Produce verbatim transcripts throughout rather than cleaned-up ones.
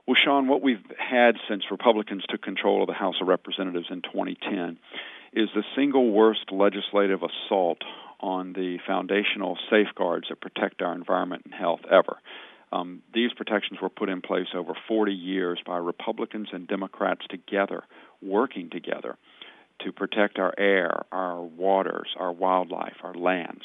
Well, Sean, what we've had since Republicans took control of the House of Representatives in twenty ten is the single worst legislative assault on the foundational safeguards that protect our environment and health ever. Um, these protections were put in place over forty years by Republicans and Democrats together, working together to protect our air, our waters, our wildlife, our lands.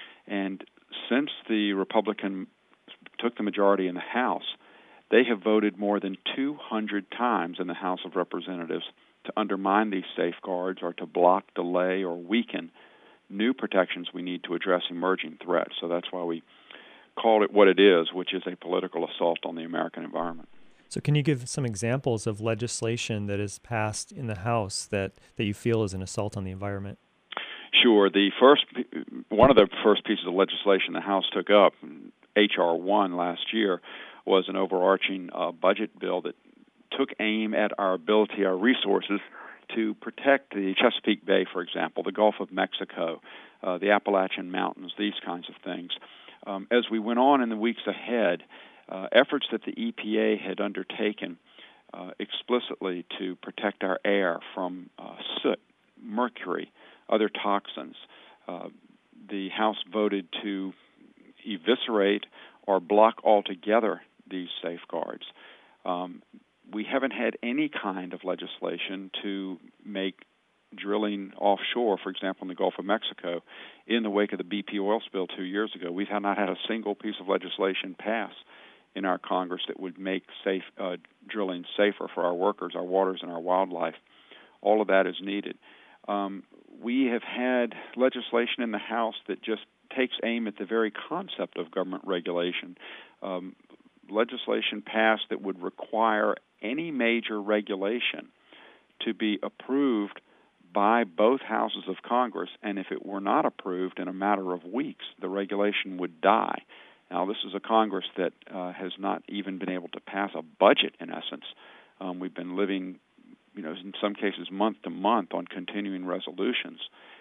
And since the Republican took the majority in the House, they have voted more than two hundred times in the House of Representatives to undermine these safeguards or to block, delay, or weaken new protections we need to address emerging threats. So that's why we call it what it is, which is a political assault on the American environment. So can you give some examples of legislation that is passed in the House that, that you feel is an assault on the environment? Sure. The first, one of the first pieces of legislation the House took up, H R one last year, was an overarching uh, budget bill that took aim at our ability, our resources, to protect the Chesapeake Bay, for example, the Gulf of Mexico, uh, the Appalachian Mountains, these kinds of things. Um, as we went on in the weeks ahead, uh, efforts that the E P A had undertaken uh, explicitly to protect our air from uh, soot, mercury, other toxins, uh, the House voted to eviscerate or block altogether these safeguards. Um, we haven't had any kind of legislation to make drilling offshore, for example, in the Gulf of Mexico, in the wake of the B P oil spill two years ago. We've not had a single piece of legislation pass in our Congress that would make safe uh, drilling safer for our workers, our waters, and our wildlife. All of that is needed. Um, we have had legislation in the House that just takes aim at the very concept of government regulation. Um, legislation passed that would require any major regulation to be approved by both houses of Congress, and if it were not approved in a matter of weeks, the regulation would die. Now, this is a Congress that uh, has not even been able to pass a budget, in essence. Um, we've been living, you know, in some cases month to month on continuing resolutions,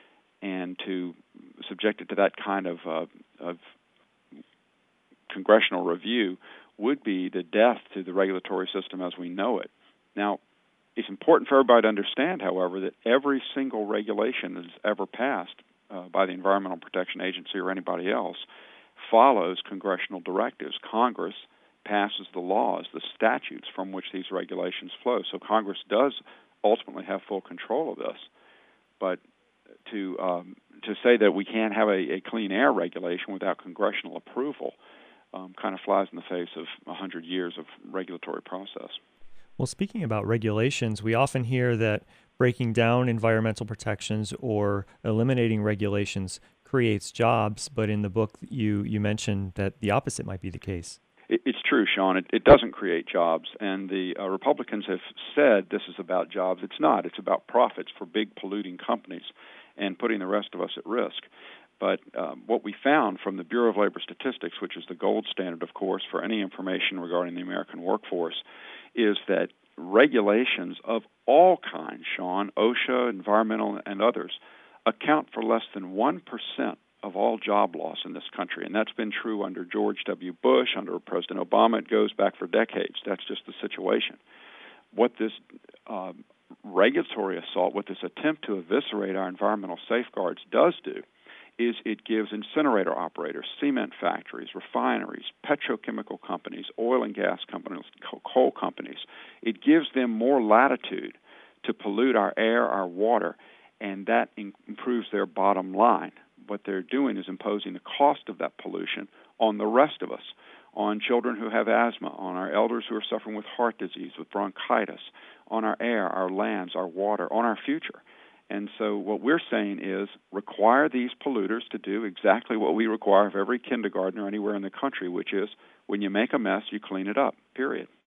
and to subject it to that kind of, uh, of congressional review would be the death to the regulatory system as we know it. Now, it's important for everybody to understand, however, that every single regulation that's ever passed uh, by the Environmental Protection Agency or anybody else follows congressional directives. Congress passes the laws, the statutes from which these regulations flow. So Congress does ultimately have full control of this. But to um, to say that we can't have a, a clean air regulation without congressional approval um, kind of flies in the face of one hundred years of regulatory process. Well, speaking about regulations, we often hear that breaking down environmental protections or eliminating regulations creates jobs, but in the book you, you mentioned that the opposite might be the case. It, it's true, Sean. It, it doesn't create jobs, and the uh, Republicans have said this is about jobs. It's not. It's about profits for big polluting companies and putting the rest of us at risk. But um, what we found from the Bureau of Labor Statistics, which is the gold standard, of course, for any information regarding the American workforce, is that regulations of all kinds, Sean, OSHA, environmental, and others, account for less than one percent of all job loss in this country. And that's been true under George W. Bush, under President Obama. It goes back for decades. That's just the situation. What this uh, regulatory assault, what this attempt to eviscerate our environmental safeguards does do, is it gives incinerator operators, cement factories, refineries, petrochemical companies, oil and gas companies, coal companies, it gives them more latitude to pollute our air, our water, and that in- improves their bottom line. What they're doing is imposing the cost of that pollution on the rest of us, on children who have asthma, on our elders who are suffering with heart disease, with bronchitis, on our air, our lands, our water, on our future. And so what we're saying is require these polluters to do exactly what we require of every kindergartner anywhere in the country, which is when you make a mess, you clean it up, period.